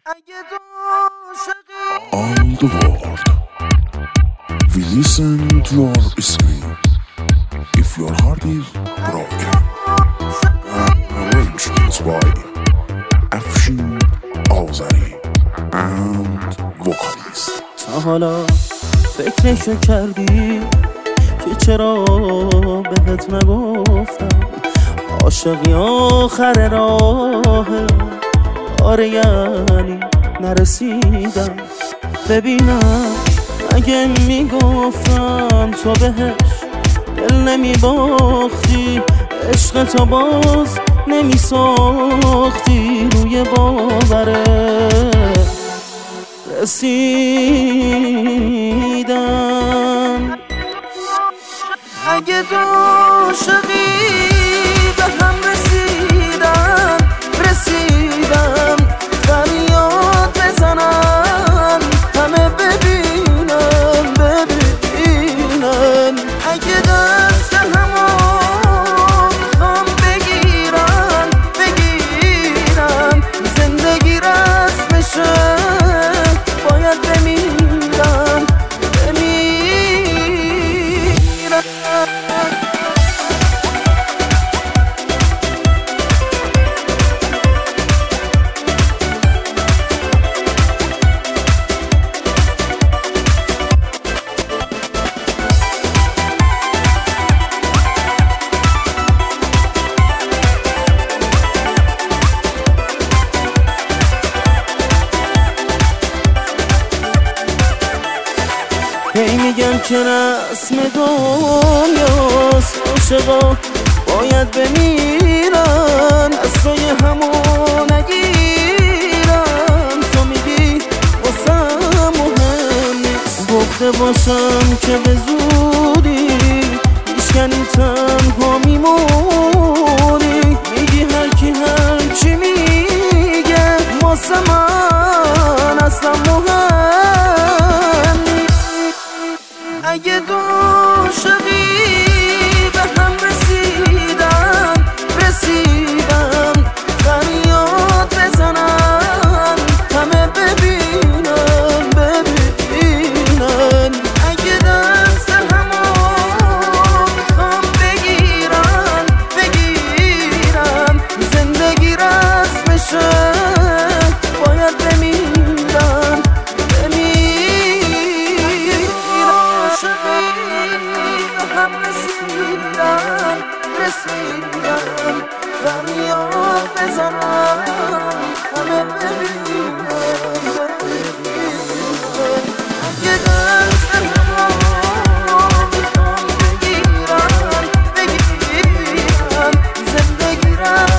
All the world we listen to your scream. If your heart is broken. Arrangements by Afshin Azari and vocalist. تا حالا فکرشو کردی که چرا بهت نگفتم عاشقی آخر راهه؟ آره یعنی نرسیدم ببینم اگه میگفتم تو بهش دل نمیباختی، عشق تو باز نمیساختی، روی باورت رسیدم. اگه تو عاشقی به هم رسیدم فریاد بزنن همه ببینن اگه دست همو میخوام بگیرن زندگی رسمشه باید بمیرم. هی میگن که رسم دنیاست عاشقا باید بمیرن، از توی همون نگیرن. تو میگی واسم مهم نیست، گفته باشم که به زودی میشکنی تنها میمونی. میگی هر کی هر چی میگه واسه من اصلا مهم نیست. اگه تو عاشقی به هم رسیدم فریاد بزنن همه ببینن اگه دست همو میخوام بگیرن زندگی رسمشه باید بمیرن. هم رسیدن فریاد بزنن همه ببینن اگه دست همو میخوام بگیرن زندگی رسمشه